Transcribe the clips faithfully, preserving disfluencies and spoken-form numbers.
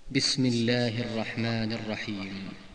بسم الله الرحمن الرحيم.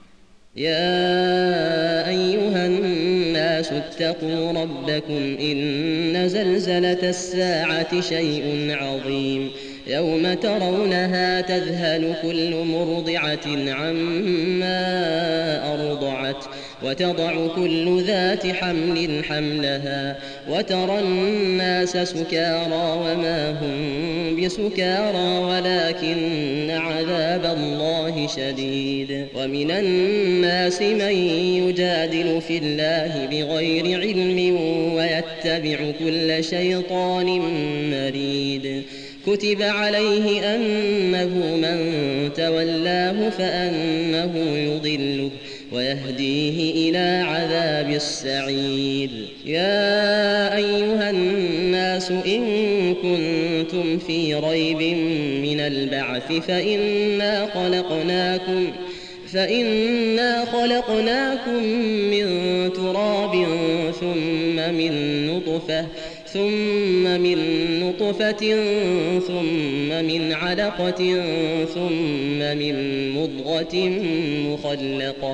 يا أيها الناس اتقوا ربكم إن زلزلة الساعة شيء عظيم يوم ترونها تذهل كل مرضعة عما أرضعت وتضع كل ذات حمل حملها وترى الناس سكارى وما هم بسكارى ولكن عذاب الله شديد. ومن الناس من يجادل في الله بغير علم ويتبع كل شيطان مريد. كتب عليه أنه من تولاه فأنه يضله ويهديه إلى عذاب السعير. يا أيها الناس إن كنتم في ريب من البعث فإنا خلقناكم فإنا خلقناكم من تراب ثم من نطفة ثم من نطفة ثم من علقة ثم من مضغة مخلقة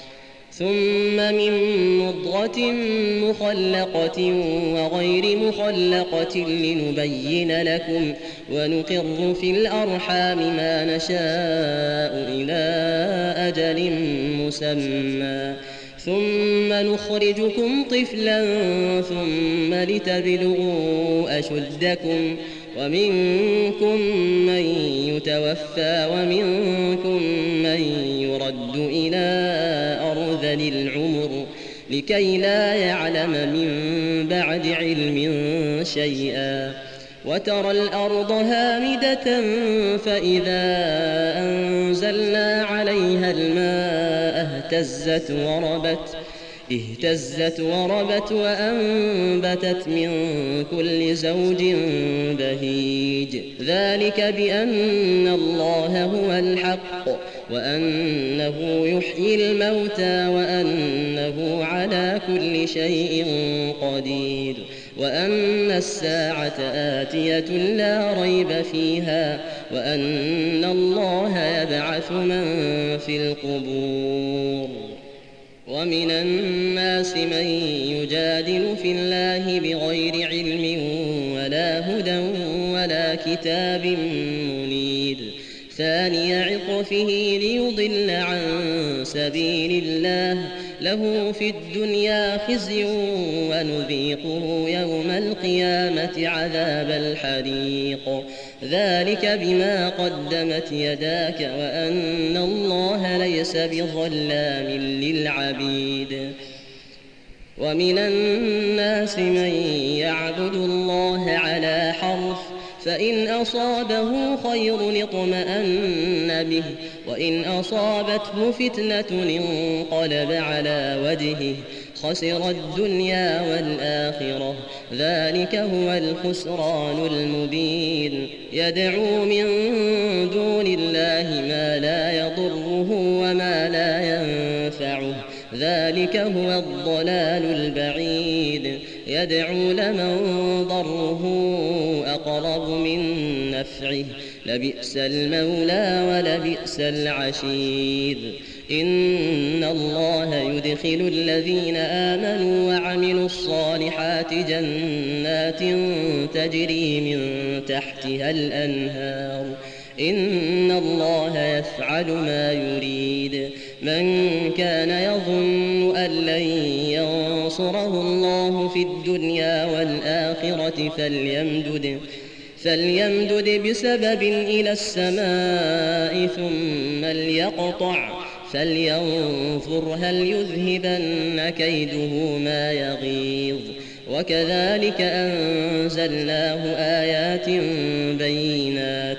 ثم من مضغة مخلقة وغير مخلقة لنبين لكم ونقر في الأرحام ما نشاء إلى أجل مسمى ثم نخرجكم طفلا ثم لتبلغوا أشدكم ومنكم من يتوفى ومنكم من يرد إلى أرذل العمر لكي لا يعلم من بعد علم شيئا. وترى الأرض هامدة فإذا أنزلنا عليها الماء اهتزت وربت اهتزت وربت وأنبتت من كل زوج بهيج. ذلك بأن الله هو الحق وأنه يحيي الموتى وأنه على كل شيء قدير وأن الساعة آتية لا ريب فيها وأن الله يبعث من في القبور. ومن الناس من يجادل في الله بغير علم ولا هدى ولا كتاب منير. ثاني عطفه ليضل عن سبيل الله له في الدنيا خزي ونذيقه يوم القيامة عذاب الحريق. ذلك بما قدمت يداك وأن الله ليس بظلام للعبيد. ومن الناس من يعبد الله على حرف فإن أصابه خير اطمأن به وإن أصابته فتنة انقلب على وجهه خسر الدنيا والآخرة. ذلك هو الخسران المبين. يدعو من دون الله ما لا يضره وما لا ينفعه ذلك هو الضلال البعيد. يدعو لمن ضره أقرب من نفعه لبئس المولى ولبئس العشير. إن الله يدخل الذين آمنوا وعملوا الصالحات جنات تجري من تحتها الأنهار. إن الله يفعل ما يريد. من كان يظن أن لن ينصره الله في الدنيا والآخرة فليمدد فليمدد بسبب إلى السماء ثم ليقطع فلينظر هل يذهبن كيده ما يغيظ. وكذلك أنزلناه آيات بينات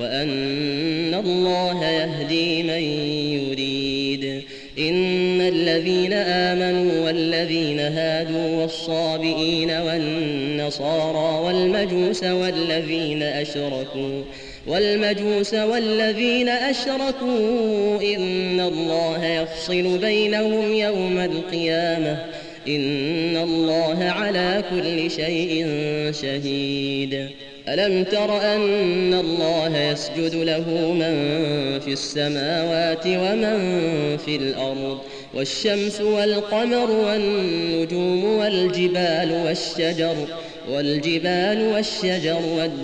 وأن الله يهدي من يريد. إن الذين آمنوا والذين هادوا والصابئين والنصارى والمجوس والذين أشركوا والمجوس والذين أشركوا إن الله يفصل بينهم يوم القيامة إن الله على كل شيء شهيد. ألم تر أن الله يسجد له من في السماوات ومن في الأرض والشمس والقمر والنجوم والجبال والشجر والجبال والشجر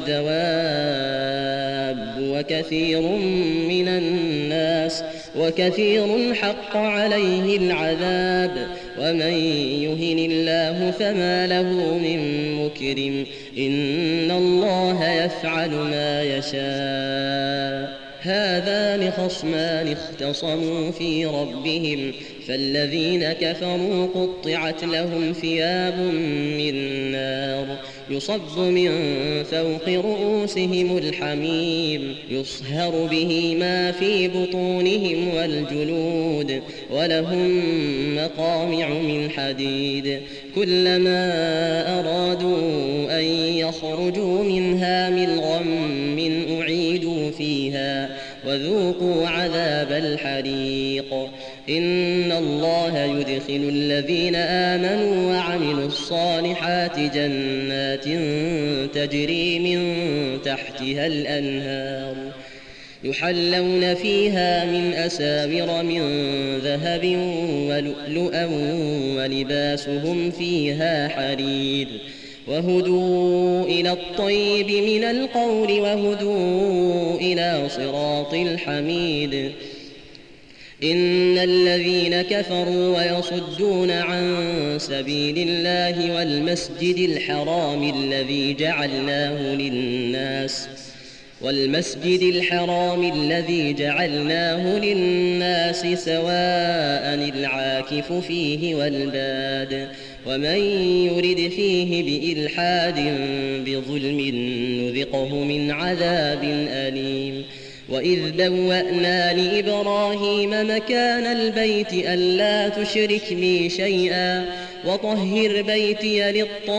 والدواب وكثير من الناس وكثير حق عليه العذاب ومن يهن الله فما له من مكرم إن الله يفعل ما يشاء هذان خصمان اختصموا في ربهم فالذين كفروا قطعت لهم ثياب من نار يصب من فوق رؤوسهم الحميم يصهر به ما في بطونهم والجلود ولهم مقامع من حديد كلما أرادوا أن يخرجوا منها من غم أعيدوا فيها وذوقوا عذاب الحريق إن الله يدخل الذين آمنوا وعملوا الصالحات جنات تجري من تحتها الأنهار يحلون فيها من أساور من ذهب ولؤلؤا ولباسهم فيها حرير وهدوا إلى الطيب من القول وهدوا إلى صراط الحميد إن الذين كفروا ويصدون عن سبيل الله والمسجد الحرام الذي جعلناه للناس والمسجد الحرام الذي جعلناه للناس سواء العاكف فيه والباد ومن يرد فيه بإلحاد بظلم نذقه من عذاب أليم وإذ بوأنا لإبراهيم مكان البيت ألا تشرك بي شيئا وطهر بيتي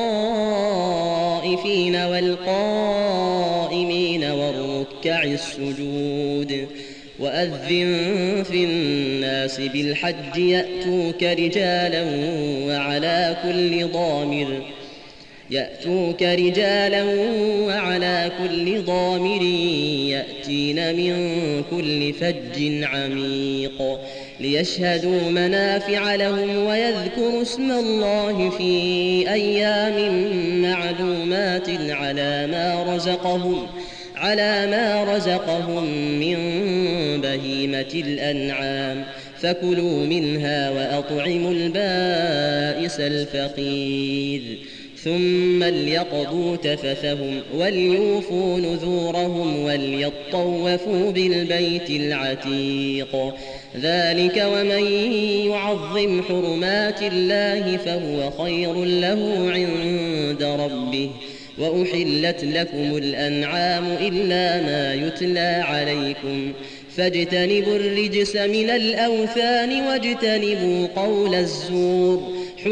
للطائفين والقائمين والركع السجود وأذن في الناس بالحج يأتوك رجالا وعلى كل ضامر يأتوك رجالا وعلى كل ضامر يأتين من كل فج عميق ليشهدوا منافع لهم ويذكروا اسم الله في أيام معلومات على ما رزقهم على ما رزقهم من بهيمة الأنعام فكلوا منها وأطعموا البائس الفقير ثم ليقضوا تفثهم وليوفوا نذورهم وليطوفوا بالبيت العتيق ذلك ومن يعظم حرمات الله فهو خير له عند ربه وأحلت لكم الأنعام إلا ما يتلى عليكم فاجتنبوا الرجس من الأوثان واجتنبوا قول الزور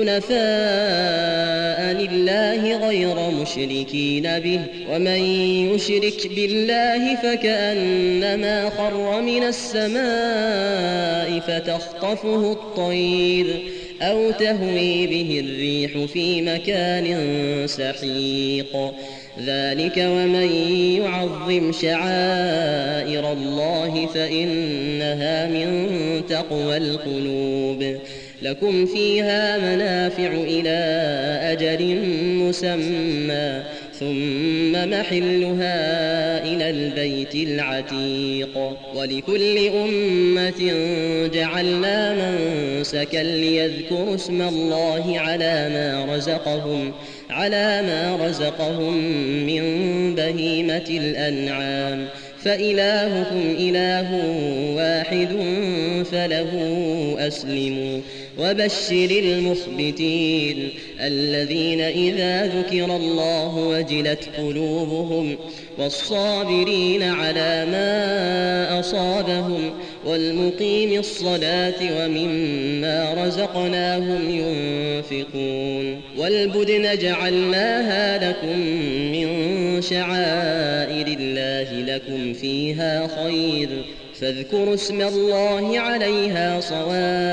حنفاء لله غير مشركين به ومن يشرك بالله فكأنما خر من السماء فتخطفه الطير أو تهوي به الريح في مكان سحيق ذلك ومن يعظم شعائر الله فإنها من تقوى القلوب لكم فيها منافع إلى أجل مسمى ثم محلها إلى البيت العتيق ولكل أمة جعلنا منسكا ليذكروا اسم الله على ما رزقهم على ما رزقهم من بهيمة الأنعام فإلهكم إله واحد فله أسلموا وبشر المخبتين الذين إذا ذكر الله وجلت قلوبهم والصابرين على ما أصابهم والمقيم الصلاة ومما رزقناهم ينفقون والبدن جعلناها لكم من شعائر الله لكم فيها خير فاذكروا اسم الله عليها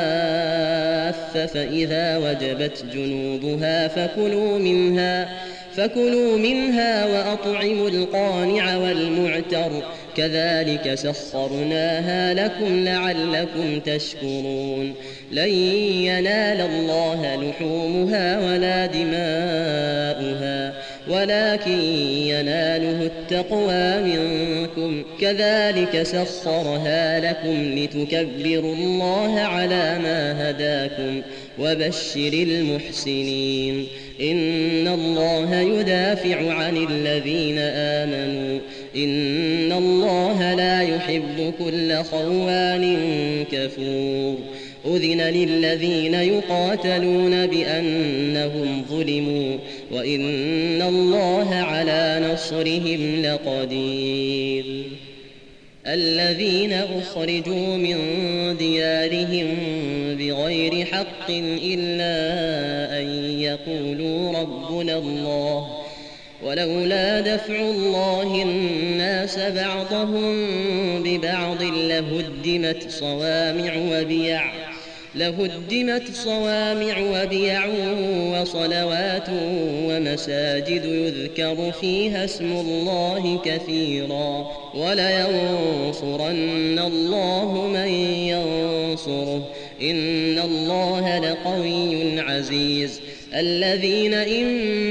صواف فإذا وجبت جنوبها فكلوا منها فكلوا منها وأطعموا القانع والمعتر كذلك سخرناها لكم لعلكم تشكرون لن ينال الله لحومها ولا دماؤها ولكن يناله التقوى منكم كذلك سخرها لكم لتكبروا الله على ما هداكم وبشر المحسنين إن الله يدافع عن الذين آمنوا إن الله لا يحب كل خوان كفور أذن للذين يقاتلون بأنهم ظلموا وإن الله على نصرهم لقدير الذين أخرجوا من ديارهم بغير حق إلا أن يقولوا ربنا الله ولولا دفع الله الناس بعضهم ببعض لهدمت صوامع وبيع لهدمت صوامع وبيع وصلوات ومساجد يذكر فيها اسم الله كثيرا ولينصرن الله من ينصره إن الله لقوي عزيز الذين إن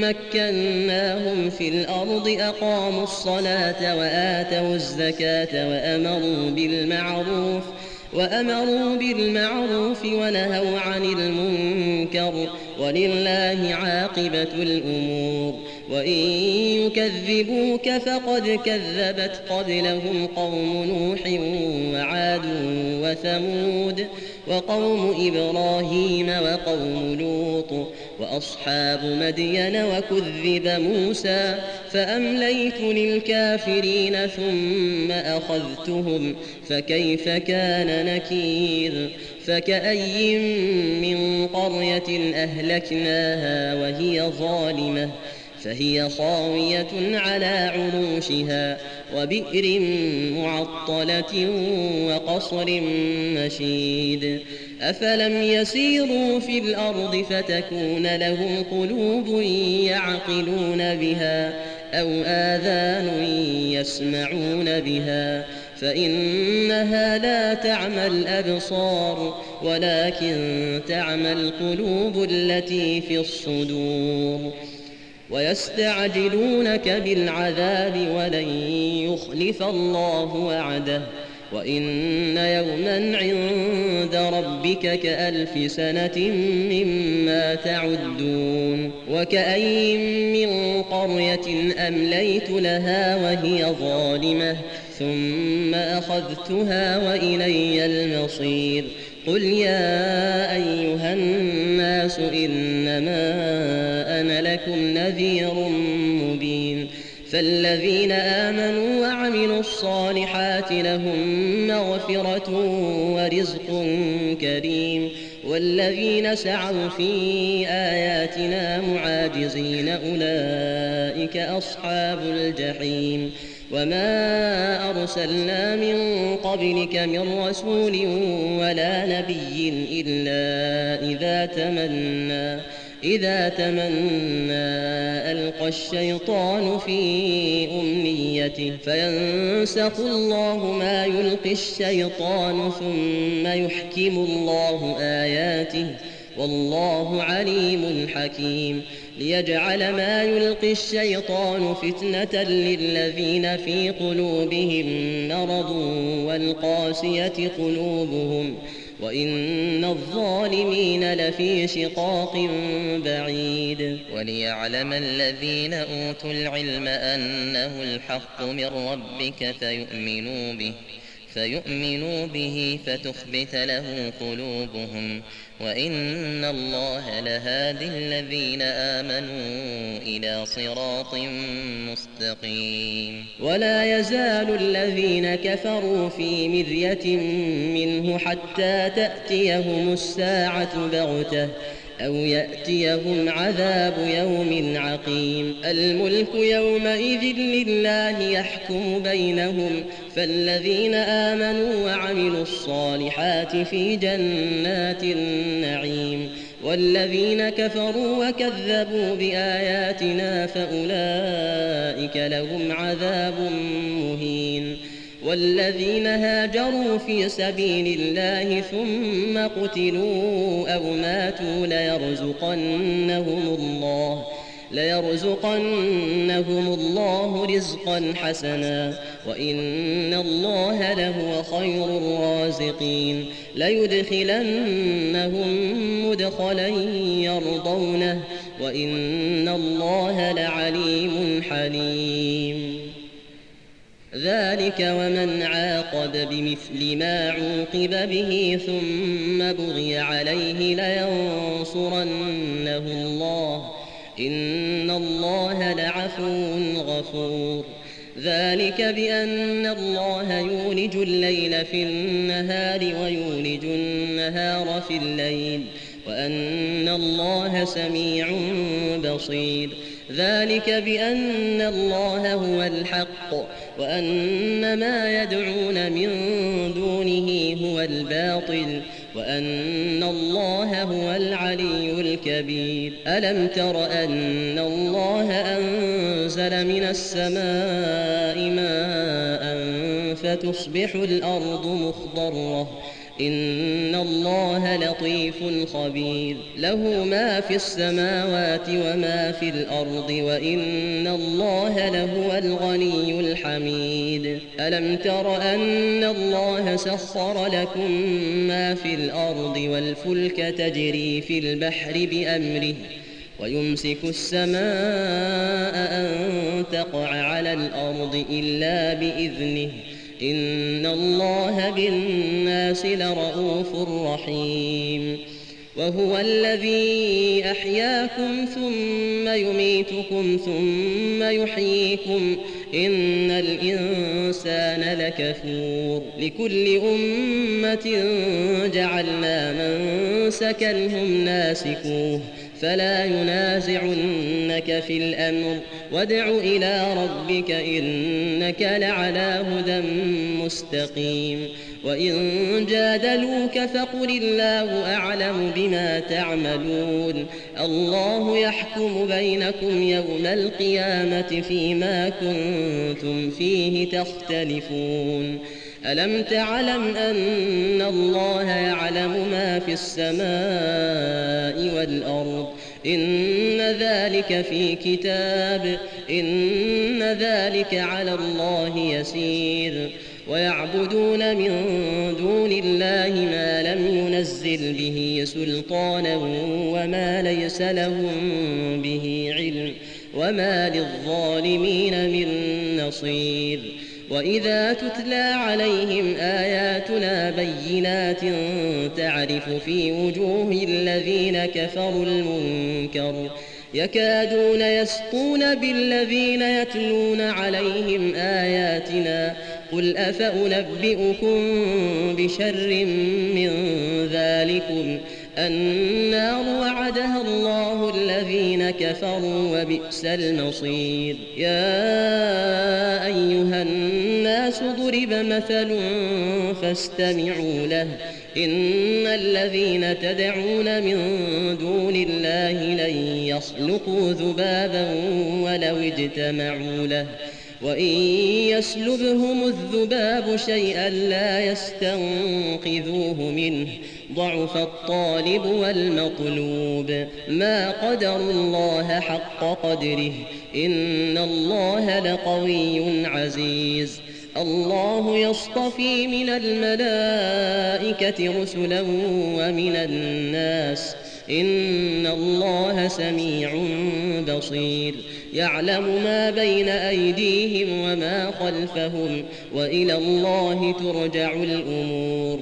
مكناهم في الأرض أقاموا الصلاة وآتوا الزكاة وأمروا بالمعروف وأمروا بالمعروف ونهوا عن المنكر ولله عاقبة الأمور وإن يكذبوك فقد كذبت قبلهم قوم نوح وعاد وثمود وقوم إبراهيم وقوم لوط وأصحاب مدين وكذب موسى فأمليت للكافرين ثم أخذتهم فكيف كان نكير فكأي من قرية أهلكناها وهي ظالمة فهي خاوية على عروشها وبئر معطلة وقصر مشيد أفلم يسيروا في الأرض فتكون لهم قلوب يعقلون بها أو آذان يسمعون بها فإنها لا تعمى الأبصار ولكن تعمى القلوب التي في الصدور ويستعجلونك بالعذاب ولن يخلف الله وعده وإن يوما عند ربك كألف سنة مما تعدون وكأين من قرية أمليت لها وهي ظالمة ثم أخذتها وإلي المصير قل يا أيها الناس إنما أنا لكم نذير مبين فالذين آمنوا وعملوا الصالحات لهم مغفرة ورزق كريم والذين سعوا في آياتنا معاجزين أولئك أصحاب الجحيم وما أرسلنا من قبلك من رسول ولا نبي إلا إذا تمنى إذا تمنى ألقى الشيطان في أمنيته فينسخ الله ما يلقي الشيطان ثم يحكم الله آياته والله عليم حكيم ليجعل ما يلقي الشيطان فتنة للذين في قلوبهم مرض والقاسية قلوبهم وإن الظالمين لفي شقاق بعيد وليعلم الذين أوتوا العلم أنه الحق من ربك فيؤمنوا به فيؤمنوا به فتخبت له قلوبهم وإن الله لهادي الذين آمنوا إلى صراط مستقيم ولا يزال الذين كفروا في مرية منه حتى تأتيهم الساعة بغتة أو يأتيهم عذاب يوم عقيم الملك يومئذ لله يحكم بينهم فالذين آمنوا وعملوا الصالحات في جنات النعيم والذين كفروا وكذبوا بآياتنا فأولئك لهم عذاب مهين والذين هاجروا في سبيل الله ثم قتلوا أو ماتوا ليرزقنهم الله ليرزقنهم الله رزقا حسنا وإن الله لهو خير الرازقين ليدخلنهم مدخلا يرضونه وإن الله لعليم حليم ذلك ومن عاقب بمثل ما عوقب به ثم بغي عليه لينصرنه الله إن الله لعفو غفور ذلك بأن الله يولج الليل في النهار ويولج النهار في الليل وأن الله سميع بصير ذلك بأن الله هو الحق وأن ما يدعون من دونه هو الباطل وأن الله هو العلي الكبير ألم تر أن الله أنزل من السماء ماء فتصبح الأرض مخضرة إن الله لطيف خبير له ما في السماوات وما في الأرض وإن الله لهو الغني الحميد ألم تر أن الله سخر لكم ما في الأرض والفلك تجري في البحر بأمره ويمسك السماء أن تقع على الأرض إلا بإذنه إن الله بالناس لرءوف رحيم وهو الذي أحياكم ثم يميتكم ثم يحييكم إن الإنسان لكفور لكل أمة جعلنا منسكا هم ناسكوه فلا ينازعنك في الأمر وادع إلى ربك إنك لعلى هدى مستقيم وإن جادلوك فقل الله أعلم بما تعملون الله يحكم بينكم يوم القيامة فيما كنتم فيه تختلفون ألم تعلم أن الله يعلم ما في السماء والأرض إن ذلك في كتاب إن ذلك على الله يسير ويعبدون من دون الله ما لم ينزل به سلطانا وما ليس لهم به علم وما للظالمين من نصير وإذا تتلى عليهم آياتنا بينات تعرف في وجوه الذين كفروا المنكر يكادون يسطون بالذين يتلون عليهم آياتنا قل أفأنبئكم بشر من ذلكم النار وعدها الله الذين كفروا وبئس المصير يا أيها الناس ضرب مثل فاستمعوا له إن الذين تدعون من دون الله لن يخلقوا ذبابا ولو اجتمعوا له وإن يسلبهم الذباب شيئا لا يستنقذوه منه ضعف الطالب والمطلوب ما قدروا الله حق قدره إن الله لقوي عزيز الله يصطفي من الملائكة رسلا ومن الناس إن الله سميع بصير يعلم ما بين أيديهم وما خلفهم وإلى الله ترجع الأمور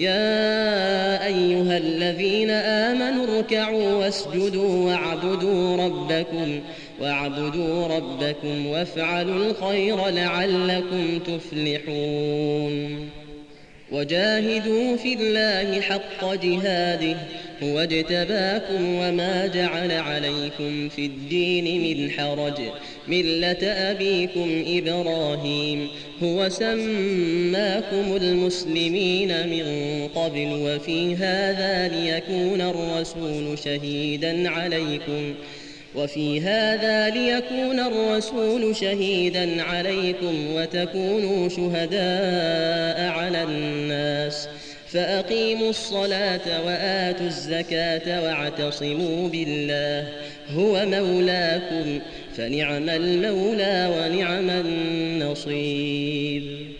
يا أيها الذين آمنوا اركعوا واسجدوا واعبدوا ربكم واعبدوا ربكم وافعلوا الخير لعلكم تفلحون وجاهدوا في الله حق جهاده هو اجتباكم وما جعل عليكم في الدين من حرج ملة أبيكم إبراهيم هو سماكم المسلمين من قبل وفي هذا ليكون الرسول شهيدا عليكم وفي هذا ليكون الرسول شهيدا عليكم وتكونوا شهداء على الناس فأقيموا الصلاة وآتوا الزكاة واعتصموا بالله هو مولاكم فنعم المولى ونعم النصير.